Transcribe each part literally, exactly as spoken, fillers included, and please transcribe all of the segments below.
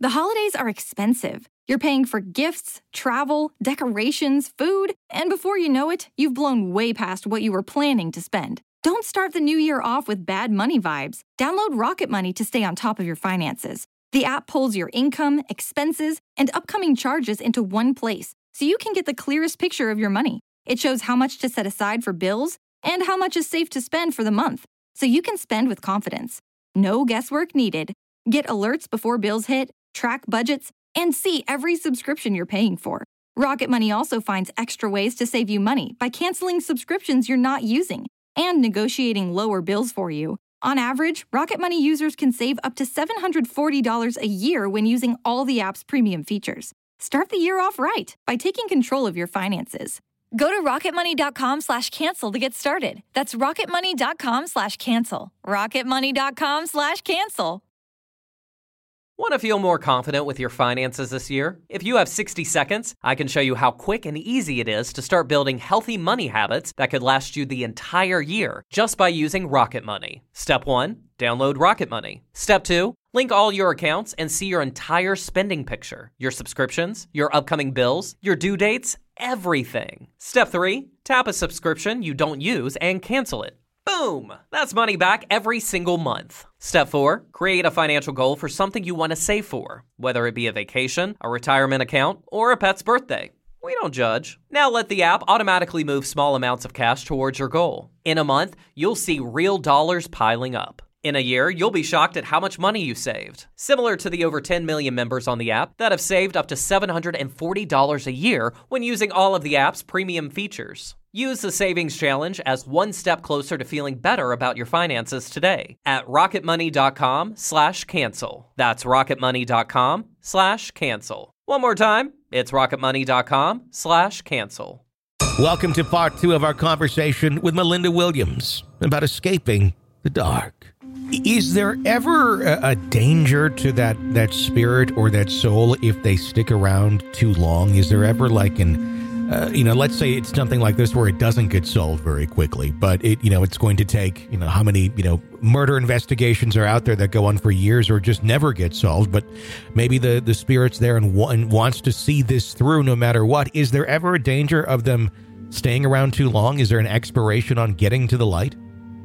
The holidays are expensive. You're paying for gifts, travel, decorations, food, and before you know it, you've blown way past what you were planning to spend. Don't start the new year off with bad money vibes. Download Rocket Money to stay on top of your finances. The app pulls your income, expenses, and upcoming charges into one place, so you can get the clearest picture of your money. It shows how much to set aside for bills and how much is safe to spend for the month, so you can spend with confidence. No guesswork needed. Get alerts before bills hit, track budgets, and see every subscription you're paying for. Rocket Money also finds extra ways to save you money by canceling subscriptions you're not using and negotiating lower bills for you. On average, Rocket Money users can save up to seven hundred forty dollars a year when using all the app's premium features. Start the year off right by taking control of your finances. Go to rocketmoney.com slash cancel to get started. That's rocketmoney.com slash cancel. rocketmoney.com slash cancel. Want to feel more confident with your finances this year? If you have sixty seconds, I can show you how quick and easy it is to start building healthy money habits that could last you the entire year just by using Rocket Money. Step one, download Rocket Money. Step two, link all your accounts and see your entire spending picture, your subscriptions, your upcoming bills, your due dates, everything. Step three, tap a subscription you don't use and cancel it. Boom! That's money back every single month. Step four, create a financial goal for something you want to save for, whether it be a vacation, a retirement account, or a pet's birthday. We don't judge. Now let the app automatically move small amounts of cash towards your goal. In a month, you'll see real dollars piling up. In a year, you'll be shocked at how much money you saved. Similar to the over ten million members on the app that have saved up to seven hundred forty dollars a year when using all of the app's premium features. Use the Savings Challenge as one step closer to feeling better about your finances today at rocketmoney.com slash cancel. That's rocketmoney.com slash cancel. One more time, it's rocketmoney.com slash cancel. Welcome to part two of our conversation with Melinda Williams about escaping the dark. Is there ever a, a danger to that, that spirit or that soul if they stick around too long? Is there ever like an, uh, you know, let's say it's something like this where it doesn't get solved very quickly, but it, you know, it's going to take, you know, how many, you know, murder investigations are out there that go on for years or just never get solved, but maybe the, the spirit's there and, wa- and wants to see this through no matter what. Is there ever a danger of them staying around too long? Is there an expiration on getting to the light?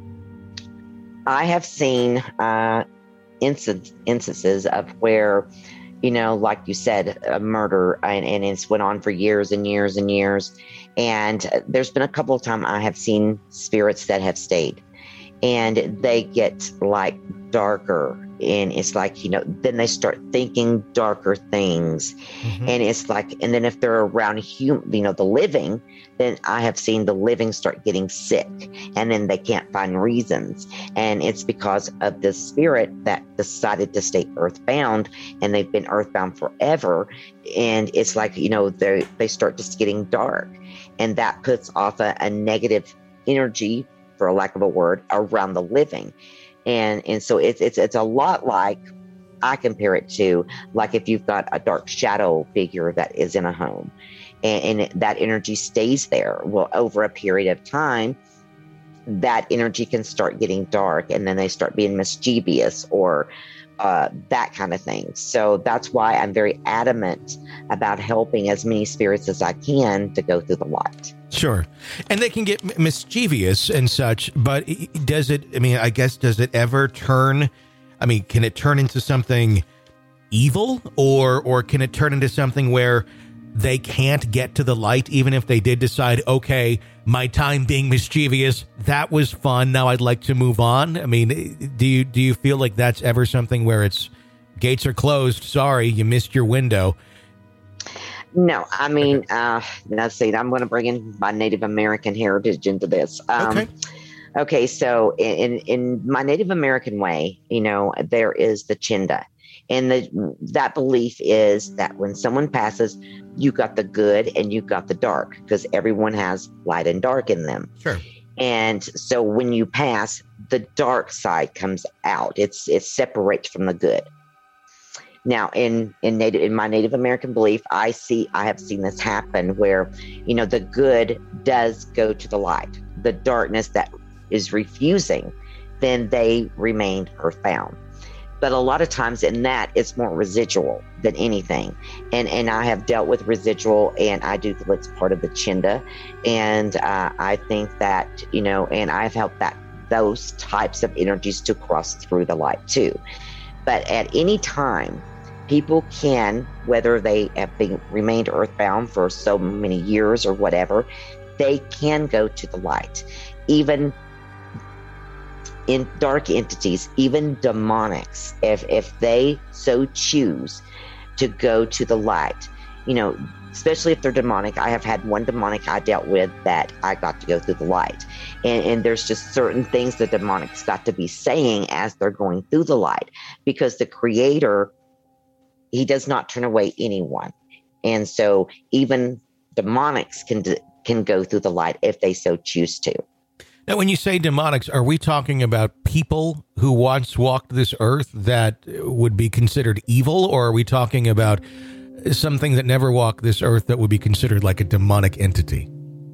I have seen uh, inc- instances of where, you know, like you said, a murder, and, and it's went on for years and years and years. And there's been a couple of times I have seen spirits that have stayed, and they get like darker. And it's like, you know, then they start thinking darker things. Mm-hmm. And it's like, and then if they're around, hum, you know, the living, then I have seen the living start getting sick, and then they can't find reasons. And it's because of the spirit that decided to stay earthbound, and they've been earthbound forever. And it's like, you know, they they start just getting dark, and that puts off a, a negative energy, for a lack of a word, around the living. And and so it's it's it's a lot like, I compare it to like if you've got a dark shadow figure that is in a home, and, and that energy stays there. Well, over a period of time, that energy can start getting dark, and then they start being mischievous or uh, that kind of thing. So that's why I'm very adamant about helping as many spirits as I can to go through the light. Sure. And they can get mischievous and such, but does it, I mean, I guess, does it ever turn, I mean, can it turn into something evil, or, or can it turn into something where they can't get to the light, even if they did decide, okay, my time being mischievous, that was fun, now I'd like to move on? I mean, do you, do you feel like that's ever something where it's gates are closed, sorry, you missed your window? No, I mean, uh, let's see, I'm going to bring in my Native American heritage into this. Um, okay. Okay, so in, in my Native American way, you know, there is the Chinda. And the, that belief is that when someone passes, you got the good and you got the dark, because everyone has light and dark in them. Sure. And so when you pass, the dark side comes out. It's it separates from the good. Now, in in native in my Native American belief, I see I have seen this happen where, you know, the good does go to the light. The darkness that is refusing, then they remain earthbound. But a lot of times in that, it's more residual than anything. And and I have dealt with residual, and I do feel it's part of the Chinda. And uh, I think that, you know, and I've helped that those types of energies to cross through the light too. But at any time, people can, whether they have been remained earthbound for so many years or whatever, they can go to the light. Even in dark entities, even demonics, if if they so choose to go to the light, you know, especially if they're demonic. I have had one demonic I dealt with that I got to go through the light. And, and there's just certain things the demonics got to be saying as they're going through the light, because the creator, he does not turn away anyone. And so even demonics can can go through the light if they so choose to. Now, when you say demonics, are we talking about people who once walked this earth that would be considered evil, or are we talking about something that never walked this earth that would be considered like a demonic entity?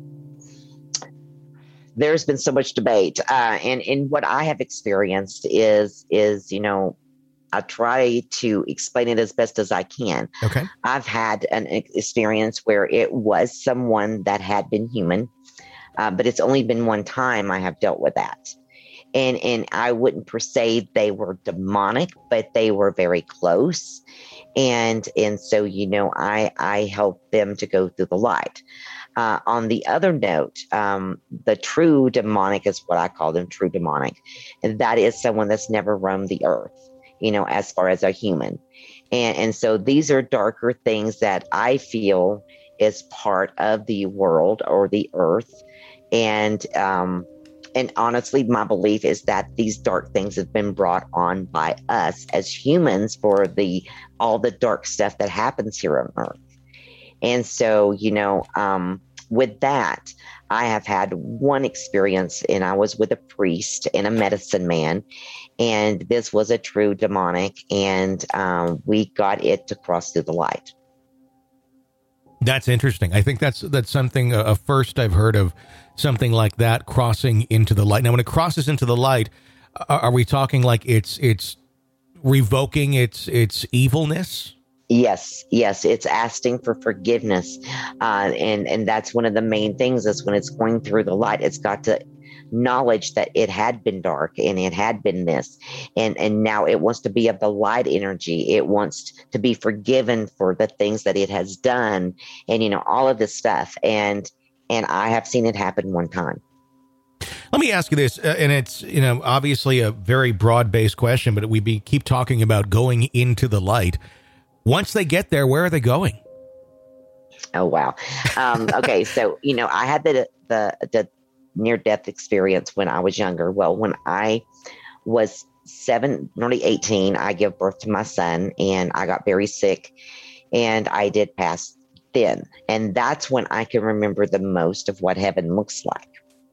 There's been so much debate. Uh, and, and what I have experienced is, is, you know, I try to explain it as best as I can. Okay. I've had an experience where it was someone that had been human. Uh, but it's only been one time I have dealt with that. And and I wouldn't per se they were demonic, but they were very close. And and so, you know, I, I helped them to go through the light. Uh, on the other note, um, the true demonic is what I call them, true demonic. And that is someone that's never roamed the earth, you know, as far as a human. And, and so these are darker things that I feel is part of the world or the earth. And um, and honestly, my belief is that these dark things have been brought on by us as humans for the all the dark stuff that happens here on Earth. And so, you know, um, with that, I have had one experience, and I was with a priest and a medicine man, and this was a true demonic, and um, we got it to cross through the light. That's interesting. I think that's that's something, a uh, first I've heard of something like that crossing into the light. Now, when it crosses into the light, are, are we talking like it's it's revoking its its evilness? Yes, yes, it's asking for forgiveness, uh, and and that's one of the main things. Is when it's going through the light, it's got to knowledge that it had been dark and it had been this, and and now it wants to be of the light energy. It wants to be forgiven for the things that it has done, and you know all of this stuff. And and I have seen it happen one time. Let me ask you this, uh, and it's you know obviously a very broad based question, but we be keep talking about going into the light. Once they get there, where are they going? Oh wow. Um, okay, so you know I had the the the. near-death experience when I was younger. Well, when I was seven, nearly eighteen, I gave birth to my son, and I got very sick, and I did pass then. And that's when I can remember the most of what heaven looks like.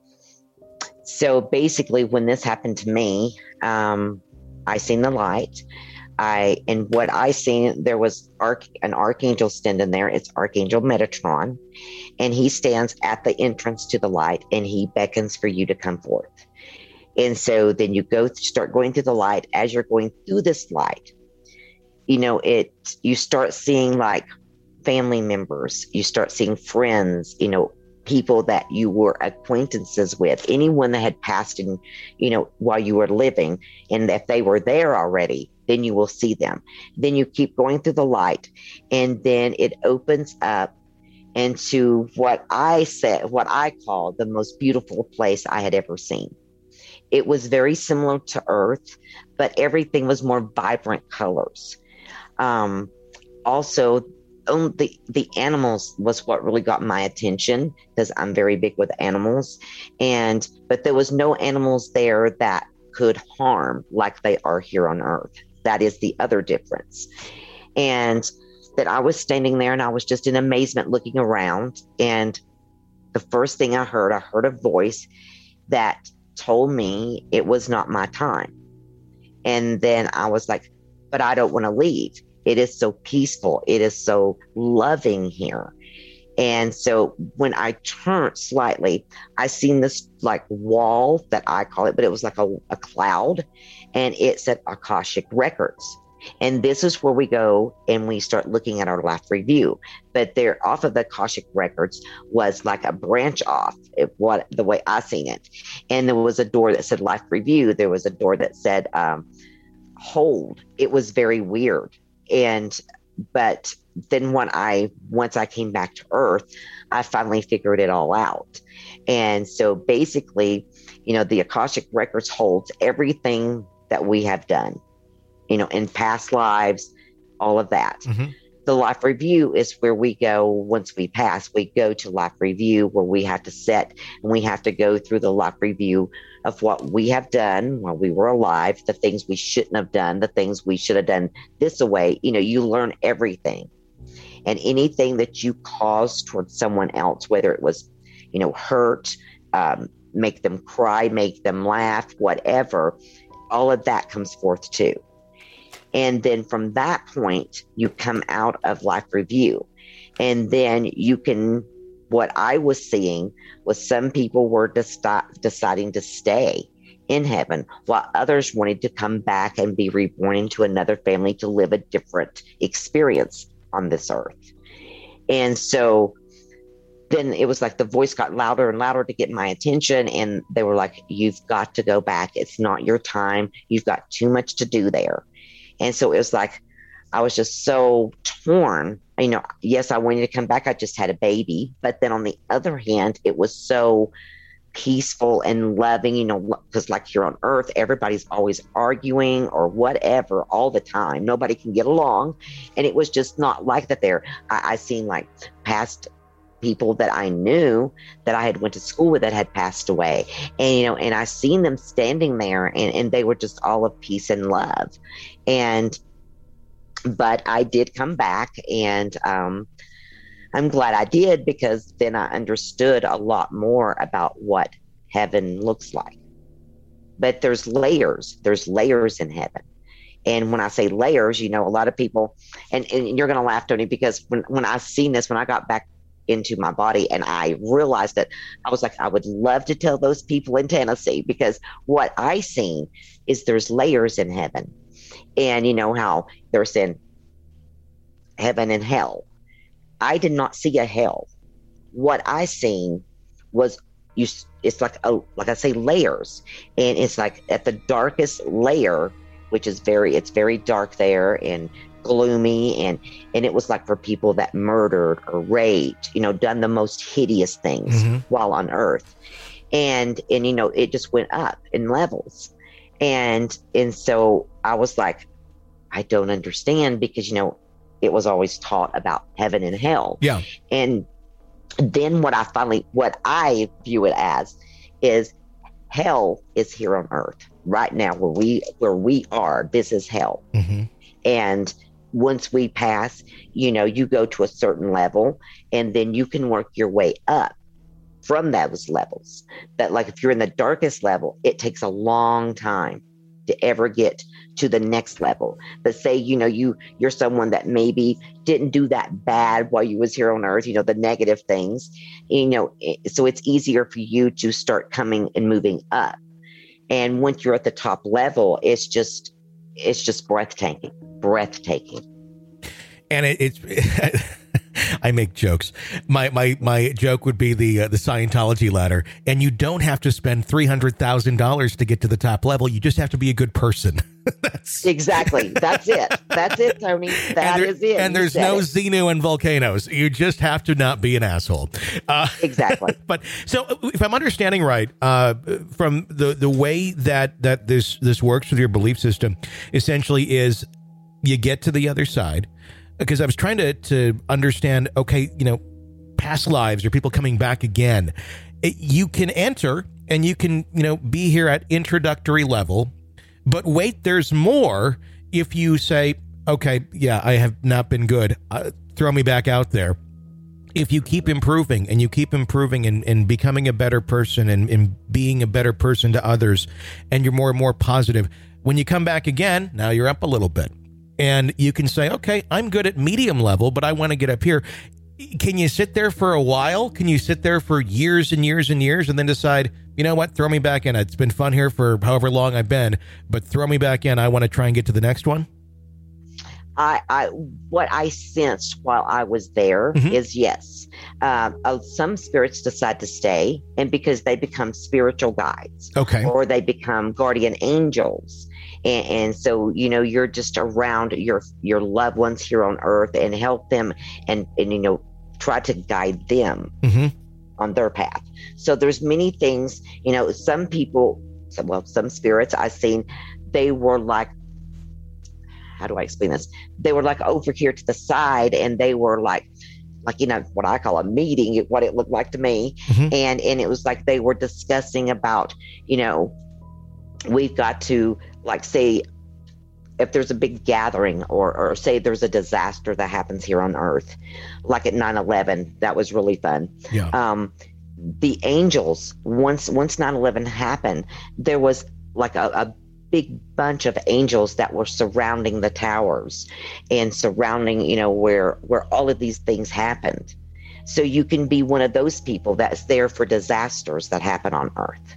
So basically, when this happened to me, um, I seen the light. I and what I seen, there was arch, an archangel standing there. It's Archangel Metatron, and he stands at the entrance to the light, and he beckons for you to come forth. And so then you go start going through the light. As you're going through this light, you know it. You start seeing like family members. You start seeing friends. You know. People that you were acquaintances with, anyone that had passed in, you know, while you were living, and if they were there already, then you will see them. Then you keep going through the light, and then it opens up into what I said, what I call the most beautiful place I had ever seen. It was very similar to Earth, but everything was more vibrant colors. Um, also, Um, the, the animals was what really got my attention, because I'm very big with animals. And but there was no animals there that could harm like they are here on Earth. That is the other difference. And that I was standing there, and I was just in amazement looking around. And the first thing I heard, I heard a voice that told me it was not my time. And then I was like, but I don't want to leave. It is so peaceful. It is so loving here. And so when I turned slightly, I seen this like wall that I call it, but it was like a, a cloud. and it said Akashic Records. And this is where we go and we start looking at our life review. But there, off of the Akashic Records was like a branch off, it, what the way I seen it. And there was a door that said life review. There was a door that said um, hold. It was very weird. And but then when I once I came back to Earth, I finally figured it all out. And so basically, you know, the Akashic Records holds everything that we have done, you know, in past lives, all of that. Mm-hmm. The life review is where we go once we pass. We go to life review where we have to sit and we have to go through the life review of what we have done while we were alive, the things we shouldn't have done, the things we should have done this way. You know, you learn everything. And anything that you caused towards someone else, whether it was, you know, hurt, um, make them cry, make them laugh, whatever, all of that comes forth too. And then from that point, you come out of life review. And then you can, what I was seeing was some people were deci- deciding to stay in heaven, while others wanted to come back and be reborn into another family to live a different experience on this earth. And so then it was like the voice got louder and louder to get my attention. And they were like, you've got to go back. It's not your time. You've got too much to do there. And so it was like, I was just so torn. You know, yes, I wanted to come back. I just had a baby. But then on the other hand, it was so peaceful and loving, you know, because like here on Earth, everybody's always arguing or whatever all the time. Nobody can get along. And it was just not like that there. I, I seen like past people that I knew that I had went to school with that had passed away. And, you know, and I seen them standing there and, and they were just all of peace and love. And, but I did come back and, um, I'm glad I did, because then I understood a lot more about what heaven looks like. But there's layers, there's layers in heaven. And when I say layers, you know, a lot of people, and, and you're going to laugh, Tony, because when, when I seen this, when I got back into my body and I realized that, I was like, I would love to tell those people in Tennessee, because what I seen is there's layers in heaven. And you know how they're saying heaven and hell. I did not see a hell. What I seen was you. It's like a, like I say, layers, and it's like at the darkest layer, which is very, it's very dark there and gloomy, and and it was like for people that murdered or raped, you know, done the most hideous things mm-hmm. while on Earth, and and you know, it just went up in levels, and and so I was like, I don't understand, because you know, it was always taught about heaven and hell. Yeah. And then what I finally, what I view it as is hell is here on Earth right now, where we, where we are. This is hell. Mm-hmm. And once we pass, you know, you go to a certain level and then you can work your way up from those levels. That like, if you're in the darkest level, it takes a long time to ever get to the next level. But say, you know, you, you're someone that maybe didn't do that bad while you was here on Earth, you know, the negative things, you know, so it's easier for you to start coming and moving up. And once you're at the top level, it's just, it's just breathtaking, breathtaking. And it, it's, I make jokes. My my my joke would be the uh, the Scientology ladder, and you don't have to spend three hundred thousand dollars to get to the top level. You just have to be a good person. That's exactly. That's it. That's it, Tony. That and there, is it. And there's no it. Xenu and volcanoes. You just have to not be an asshole. Uh, exactly. But so, if I'm understanding right, uh, from the the way that that this this works with your belief system, essentially is you get to the other side. Because I was trying to, to understand, okay, you know, past lives or people coming back again. It, you can enter and you can, you know, be here at introductory level. But wait, there's more if you say, okay, yeah, I have not been good. Uh, throw me back out there. If you keep improving and you keep improving and, and becoming a better person and, and being a better person to others, and you're more and more positive, when you come back again, now you're up a little bit. And you can say, okay, I'm good at medium level, but I want to get up here. Can you sit there for a while? Can you sit there for years and years and years and then decide, you know what, throw me back in. It's been fun here for however long I've been, but throw me back in. I want to try and get to the next one. I, I what I sensed while I was there mm-hmm. is yes. Um, uh, some spirits decide to stay, and because they become spiritual guides, okay, or they become guardian angels. And, and so, you know, you're just around your your loved ones here on earth and help them and, and you know, try to guide them mm-hmm. on their path. So there's many things, you know, some people, well, some spirits I've seen, they were like, how do I explain this? They were like over here to the side, and they were like, like, you know, what I call a meeting, what it looked like to me. Mm-hmm. And, and it was like they were discussing about, you know, we've got to, like, say, if there's a big gathering or, or say there's a disaster that happens here on earth, like at nine eleven, that was really fun. Yeah. Um, the angels, once, once nine eleven happened, there was like a, a big bunch of angels that were surrounding the towers and surrounding, you know, where, where all of these things happened. So you can be one of those people that's there for disasters that happen on earth.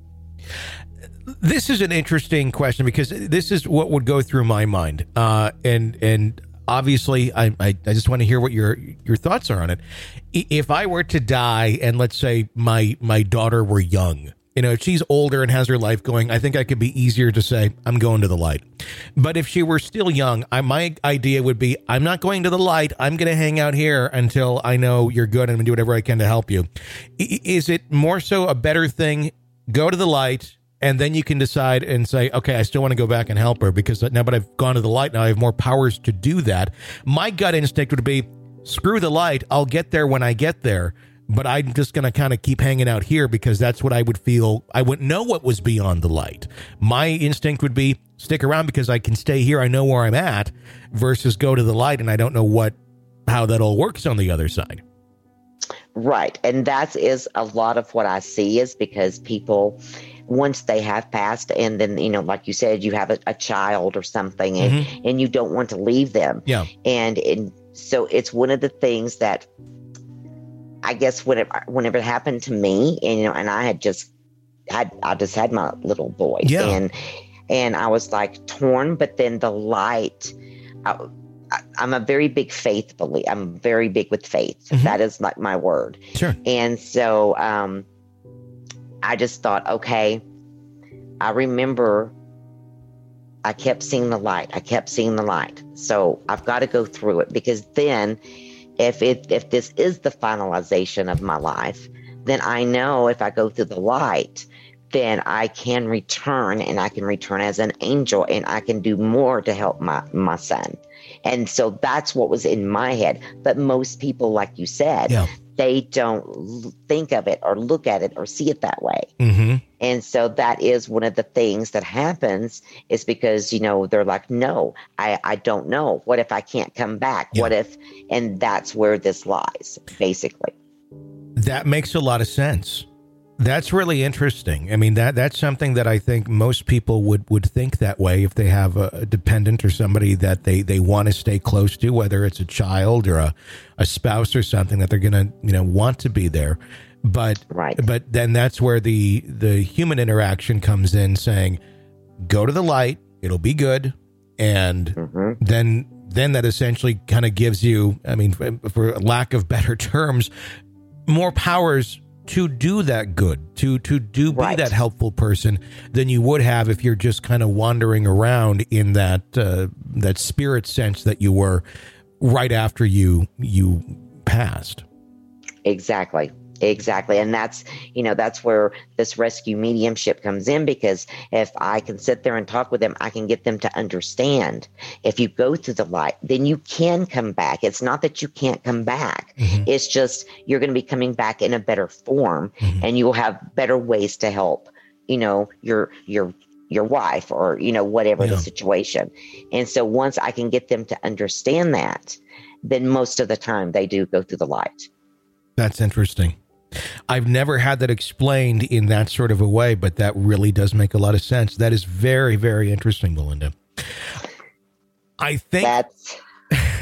This is an interesting question because this is what would go through my mind. Uh, and, and obviously I, I, I just want to hear what your, your thoughts are on it. If I were to die and let's say my, my daughter were young, you know, if she's older and has her life going, I think I could be easier to say, I'm going to the light. But if she were still young, I, my idea would be, I'm not going to the light. I'm going to hang out here until I know you're good and I'm going to do whatever I can to help you. I, is it more so a better thing, go to the light, and then you can decide and say, okay, I still want to go back and help her because now, but I've gone to the light, now I have more powers to do that. My gut instinct would be, screw the light. I'll get there when I get there. But I'm just going to kind of keep hanging out here because that's what I would feel. I wouldn't know what was beyond the light. My instinct would be stick around because I can stay here. I know where I'm at versus go to the light. And I don't know what, how that all works on the other side. Right. And that is a lot of what I see is because people, once they have passed and then, you know, like you said, you have a, a child or something and, mm-hmm. and you don't want to leave them. Yeah. And, and so it's one of the things that I guess whenever, whenever it happened to me and, you know, and I had just had, I just had my little boy yeah. and, and I was like torn, but then the light, I, I'm a very big faith believer. I'm very big with faith. Mm-hmm. That is like my word. Sure. And so um, I just thought, okay, I remember I kept seeing the light. I kept seeing the light. So I've got to go through it because then if it, if this is the finalization of my life, then I know if I go through the light, then I can return and I can return as an angel and I can do more to help my, my son. And so that's what was in my head. But most people, like you said, yeah. they don't think of it or look at it or see it that way. Mm-hmm. And so that is one of the things that happens is because, you know, they're like, no, I, I don't know. What if I can't come back? Yeah. What if, and that's where this lies, basically. That makes a lot of sense. That's really interesting. I mean, that that's something that I think most people would, would think that way if they have a, a dependent or somebody that they, they want to stay close to, whether it's a child or a, a spouse or something that they're going to, you know, want to be there. But right. but then that's where the, the human interaction comes in saying, go to the light, it'll be good. And mm-hmm. then then that essentially kind of gives you, I mean, for, for lack of better terms, more powers to do that good, to to do be right. that helpful person than you would have if you're just kind of wandering around in that uh, that spirit sense that you were right after you you passed. Exactly. Exactly. And that's, you know, that's where this rescue mediumship comes in, because if I can sit there and talk with them, I can get them to understand. If you go through the light, then you can come back. It's not that you can't come back. Mm-hmm. It's just you're going to be coming back in a better form mm-hmm. and you will have better ways to help, you know, your, your, your wife or, you know, whatever yeah. the situation. And so once I can get them to understand that, then most of the time they do go through the light. That's interesting. I've never had that explained in that sort of a way, but that really does make a lot of sense. That is very, very interesting, Melinda. I think that's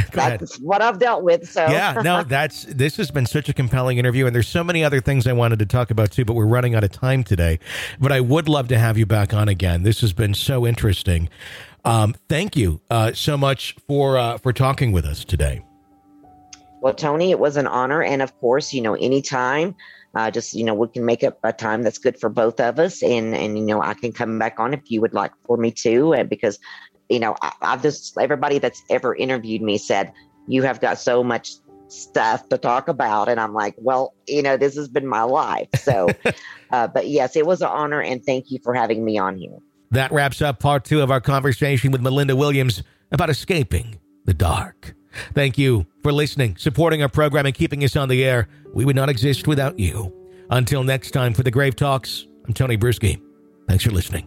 that's what I've dealt with. So yeah, no, that's this has been such a compelling interview, and there's so many other things I wanted to talk about too, but we're running out of time today. But I would love to have you back on again. This has been so interesting. Um, thank you uh, so much for uh, for talking with us today. Well, Tony, it was an honor, and of course, you know, anytime. Uh, just, you know, we can make up a time that's good for both of us. And, and, you know, I can come back on if you would like for me to, and because, you know, I, I've just, everybody that's ever interviewed me said, you have got so much stuff to talk about. And I'm like, well, you know, this has been my life. So, uh, but yes, it was an honor. And thank you for having me on here. That wraps up part two of our conversation with Melinda Williams about escaping the dark. Thank you for listening, supporting our program, and keeping us on the air. We would not exist without you. Until next time, for the Grave Talks, I'm Tony Bruschi. Thanks for listening.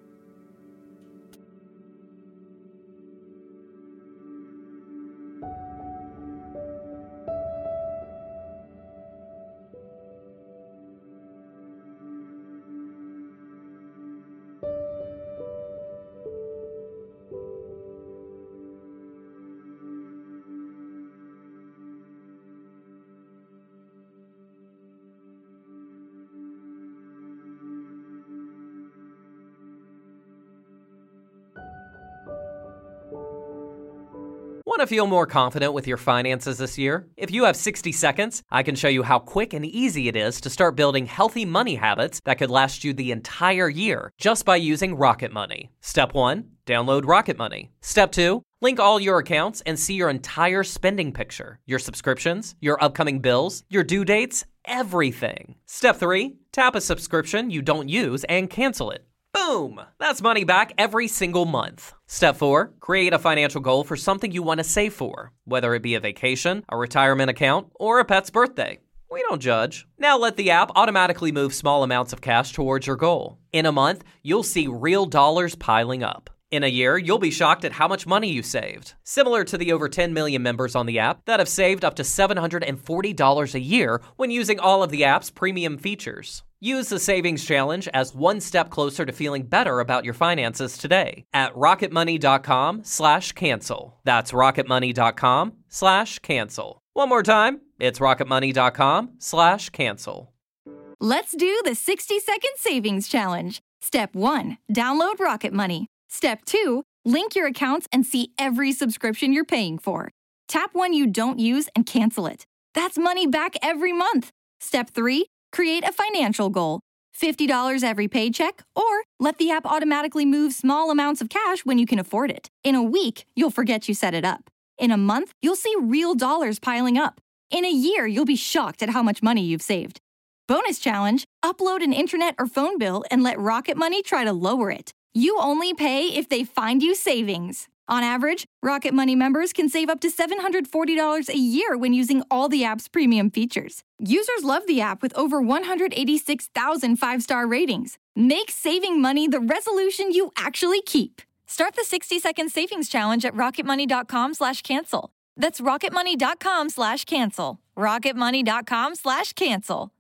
Want to feel more confident with your finances this year? If you have sixty seconds, I can show you how quick and easy it is to start building healthy money habits that could last you the entire year just by using Rocket Money. Step one, download Rocket Money. Step two, link all your accounts and see your entire spending picture, your subscriptions, your upcoming bills, your due dates, everything. Step three, tap a subscription you don't use and cancel it. Boom! That's money back every single month. Step four, create a financial goal for something you want to save for, whether it be a vacation, a retirement account, or a pet's birthday. We don't judge. Now let the app automatically move small amounts of cash towards your goal. In a month, you'll see real dollars piling up. In a year, you'll be shocked at how much money you saved. Similar to the over ten million members on the app that have saved up to seven hundred forty dollars a year when using all of the app's premium features. Use the Savings Challenge as one step closer to feeling better about your finances today at rocketmoney.com slash cancel. That's rocketmoney.com slash cancel. One more time, it's rocketmoney.com slash cancel. Let's do the sixty second Savings Challenge. Step one, download Rocket Money. Step two, link your accounts and see every subscription you're paying for. Tap one you don't use and cancel it. That's money back every month. Step three, create a financial goal. fifty dollars every paycheck, or let the app automatically move small amounts of cash when you can afford it. In a week, you'll forget you set it up. In a month, you'll see real dollars piling up. In a year, you'll be shocked at how much money you've saved. Bonus challenge, upload an internet or phone bill and let Rocket Money try to lower it. You only pay if they find you savings. On average, Rocket Money members can save up to seven hundred forty dollars a year when using all the app's premium features. Users love the app with over one hundred eighty-six thousand five-star ratings. Make saving money the resolution you actually keep. Start the sixty second savings challenge at rocketmoney.com slash cancel. That's rocketmoney.com slash cancel. rocketmoney.com slash cancel.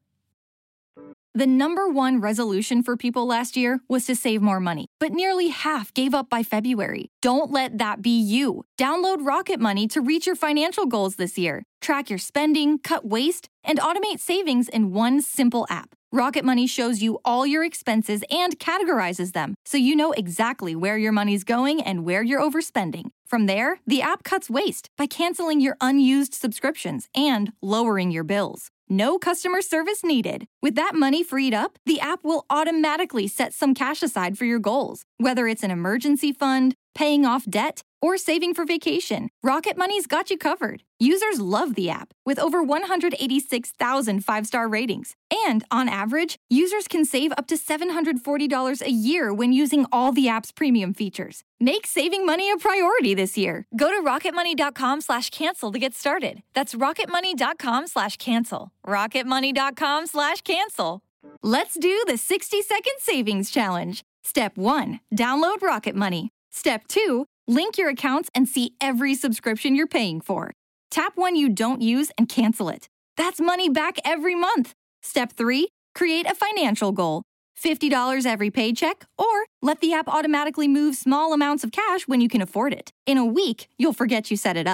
The number one resolution for people last year was to save more money, but nearly half gave up by February. Don't let that be you. Download Rocket Money to reach your financial goals this year. Track your spending, cut waste, and automate savings in one simple app. Rocket Money shows you all your expenses and categorizes them, so you know exactly where your money's going and where you're overspending. From there, the app cuts waste by canceling your unused subscriptions and lowering your bills. No customer service needed. With that money freed up, the app will automatically set some cash aside for your goals, whether it's an emergency fund, paying off debt, or saving for vacation. Rocket Money's got you covered. Users love the app with over one hundred eighty-six thousand five-star ratings. And on average, users can save up to seven hundred forty dollars a year when using all the app's premium features. Make saving money a priority this year. Go to rocketmoney.com slash cancel to get started. That's rocketmoney.com slash cancel. rocketmoney.com slash cancel. Let's do the sixty second Savings Challenge. Step one, download Rocket Money. Step two, link your accounts and see every subscription you're paying for. Tap one you don't use and cancel it. That's money back every month. Step three, create a financial goal. fifty dollars every paycheck, or let the app automatically move small amounts of cash when you can afford it. In a week, you'll forget you set it up.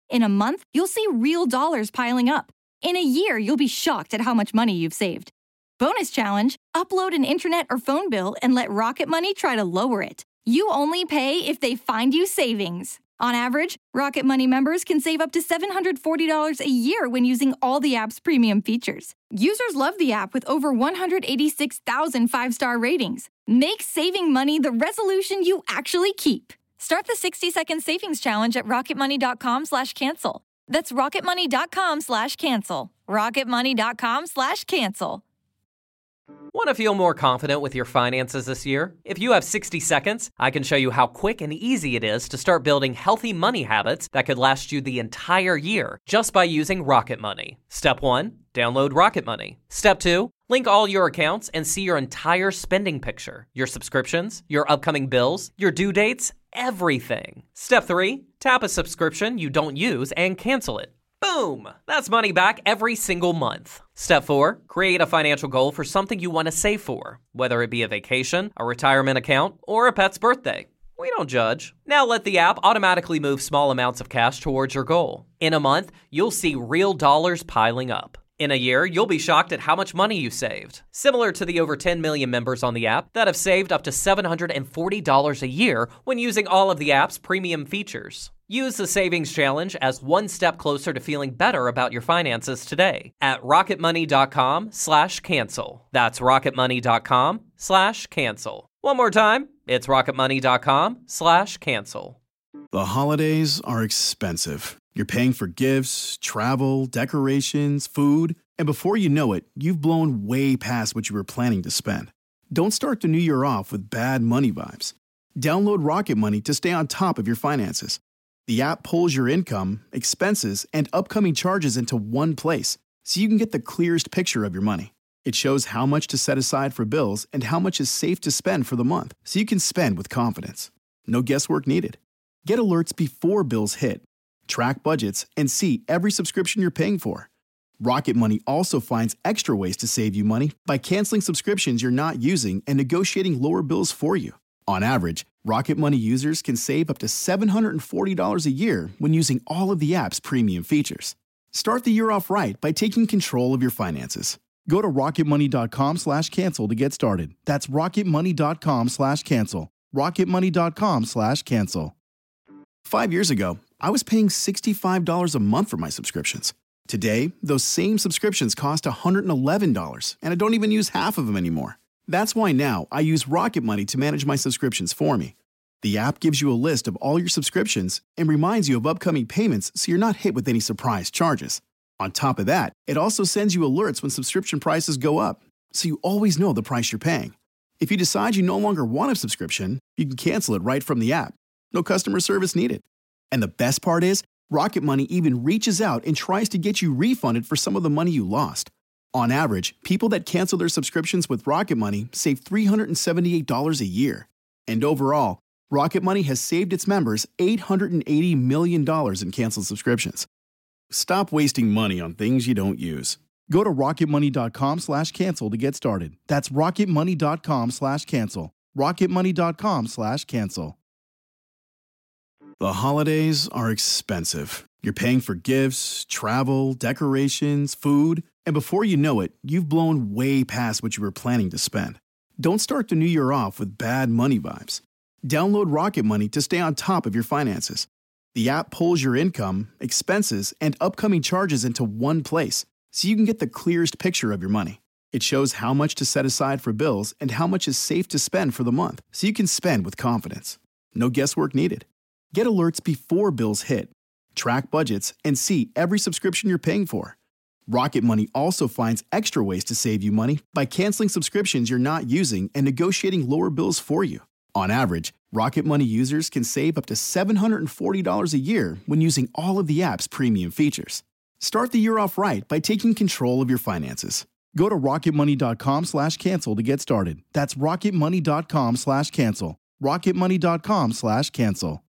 In a month, you'll see real dollars piling up. In a year, you'll be shocked at how much money you've saved. Bonus challenge, upload an internet or phone bill and let Rocket Money try to lower it. You only pay if they find you savings. On average, Rocket Money members can save up to seven hundred forty dollars a year when using all the app's premium features. Users love the app with over one hundred eighty-six thousand five-star ratings. Make saving money the resolution you actually keep. Start the sixty-second savings challenge at rocketmoney.com slash cancel. That's rocketmoney.com slash cancel. rocketmoney.com slash cancel. Want to feel more confident with your finances this year? If you have sixty seconds, I can show you how quick and easy it is to start building healthy money habits that could last you the entire year just by using Rocket Money. Step one, download Rocket Money. Step two, link all your accounts and see your entire spending picture, your subscriptions, your upcoming bills, your due dates, everything. Step three, tap a subscription you don't use and cancel it. Boom! That's money back every single month. Step four, create a financial goal for something you want to save for, whether it be a vacation, a retirement account, or a pet's birthday. We don't judge. Now let the app automatically move small amounts of cash towards your goal. In a month, you'll see real dollars piling up. In a year, you'll be shocked at how much money you saved. Similar to the over ten million members on the app that have saved up to seven hundred forty dollars a year when using all of the app's premium features. Use the Savings Challenge as one step closer to feeling better about your finances today at rocketmoney.com slash cancel. That's rocketmoney.com slash cancel. One more time, it's rocketmoney.com slash cancel. The holidays are expensive. You're paying for gifts, travel, decorations, food, and before you know it, you've blown way past what you were planning to spend. Don't start the new year off with bad money vibes. Download Rocket Money to stay on top of your finances. The app pulls your income, expenses, and upcoming charges into one place, so you can get the clearest picture of your money. It shows how much to set aside for bills and how much is safe to spend for the month, so you can spend with confidence. No guesswork needed. Get alerts before bills hit, track budgets, and see every subscription you're paying for. Rocket Money also finds extra ways to save you money by canceling subscriptions you're not using and negotiating lower bills for you. On average, Rocket Money users can save up to seven hundred forty dollars a year when using all of the app's premium features. Start the year off right by taking control of your finances. Go to rocketmoney.com slash cancel to get started. That's rocketmoney.com slash cancel. rocketmoney.com slash cancel. Five years ago, I was paying sixty-five dollars a month for my subscriptions. Today, those same subscriptions cost one hundred eleven dollars, and I don't even use half of them anymore. That's why now I use Rocket Money to manage my subscriptions for me. The app gives you a list of all your subscriptions and reminds you of upcoming payments so you're not hit with any surprise charges. On top of that, it also sends you alerts when subscription prices go up, so you always know the price you're paying. If you decide you no longer want a subscription, you can cancel it right from the app. No customer service needed. And the best part is, Rocket Money even reaches out and tries to get you refunded for some of the money you lost. On average, people that cancel their subscriptions with Rocket Money save three hundred seventy-eight dollars a year. And overall, Rocket Money has saved its members eight hundred eighty million dollars in canceled subscriptions. Stop wasting money on things you don't use. Go to rocketmoney.com slash cancel to get started. That's rocketmoney.com slash cancel. rocketmoney.com slash cancel. The holidays are expensive. You're paying for gifts, travel, decorations, food, and before you know it, you've blown way past what you were planning to spend. Don't start the new year off with bad money vibes. Download Rocket Money to stay on top of your finances. The app pulls your income, expenses, and upcoming charges into one place, so you can get the clearest picture of your money. It shows how much to set aside for bills and how much is safe to spend for the month, so you can spend with confidence. No guesswork needed. Get alerts before bills hit, track budgets, and see every subscription you're paying for. Rocket Money also finds extra ways to save you money by canceling subscriptions you're not using and negotiating lower bills for you. On average, Rocket Money users can save up to seven hundred forty dollars a year when using all of the app's premium features. Start the year off right by taking control of your finances. Go to rocketmoney.com slash cancel to get started. That's rocketmoney.com slash cancel. rocketmoney.com slash cancel.